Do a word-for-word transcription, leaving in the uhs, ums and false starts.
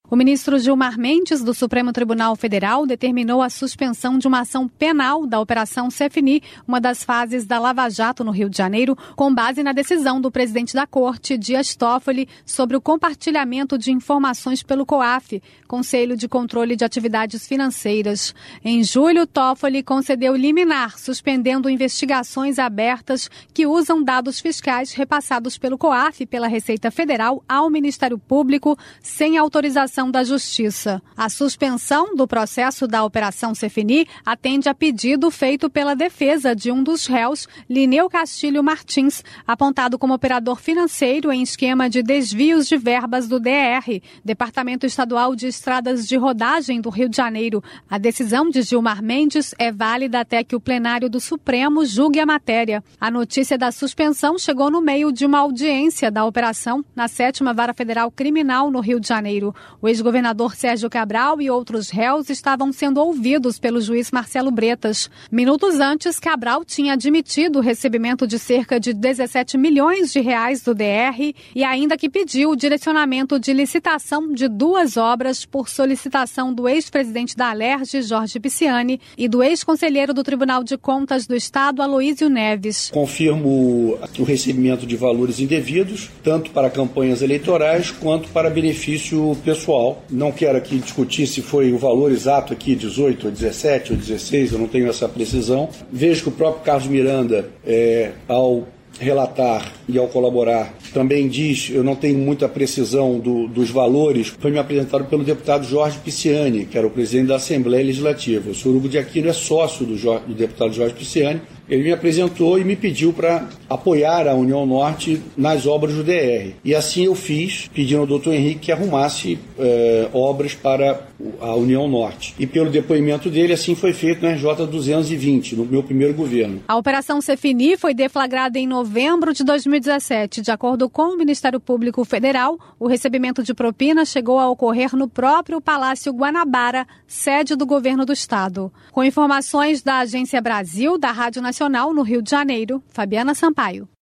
O ministro Gilmar Mendes, do Supremo Tribunal Federal, determinou a suspensão de uma ação penal da Operação Cefini, uma das fases da Lava Jato no Rio de Janeiro, com base na decisão do presidente da Corte, Dias Toffoli, sobre o compartilhamento de informações pelo COAF, Conselho de Controle de Atividades Financeiras. Em julho, Toffoli concedeu liminar, suspendendo investigações abertas que usam dados fiscais repassados pelo COAF e pela Receita Federal ao Ministério Público, sem autorização da Justiça. A suspensão do processo da Operação Cefini atende a pedido feito pela defesa de um dos réus, Lineu Castilho Martins, apontado como operador financeiro em esquema de desvios de verbas do D E R, Departamento Estadual de Estradas de Rodagem do Rio de Janeiro. A decisão de Gilmar Mendes é válida até que o plenário do Supremo julgue a matéria. A notícia da suspensão chegou no meio de uma audiência da operação na sétima Vara Federal Criminal no Rio de Janeiro. O ex-governador Sérgio Cabral e outros réus estavam sendo ouvidos pelo juiz Marcelo Bretas. Minutos antes, Cabral tinha admitido o recebimento de cerca de dezessete milhões de reais do D R e ainda que pediu o direcionamento de licitação de duas obras por solicitação do ex-presidente da Alerj, Jorge Pisciani, e do ex-conselheiro do Tribunal de Contas do Estado, Aloísio Neves. Confirmo o recebimento de valores indevidos, tanto para campanhas eleitorais quanto para benefício pessoal. Não quero aqui discutir se foi o valor exato aqui, dezoito, ou dezessete, ou dezesseis, eu não tenho essa precisão. Vejo que o próprio Carlos Miranda, é, ao relatar e ao colaborar, também diz, eu não tenho muita precisão do, dos valores, foi me apresentado pelo deputado Jorge Pisciani, que era o presidente da Assembleia Legislativa. O senhor Hugo de Aquino é sócio do, do deputado Jorge Pisciani. Ele me apresentou e me pediu para apoiar a União Norte nas obras do D R. E assim eu fiz, pedindo ao doutor Henrique que arrumasse eh, obras para a União Norte. E pelo depoimento dele, assim foi feito na R J duzentos e vinte, no meu primeiro governo. A Operação Cefini foi deflagrada em novembro de dois mil e dezessete. De acordo com o Ministério Público Federal, o recebimento de propina chegou a ocorrer no próprio Palácio Guanabara, sede do governo do Estado. Com informações da Agência Brasil, da Rádio Nacional no Rio de Janeiro, Fabiana Sampaio.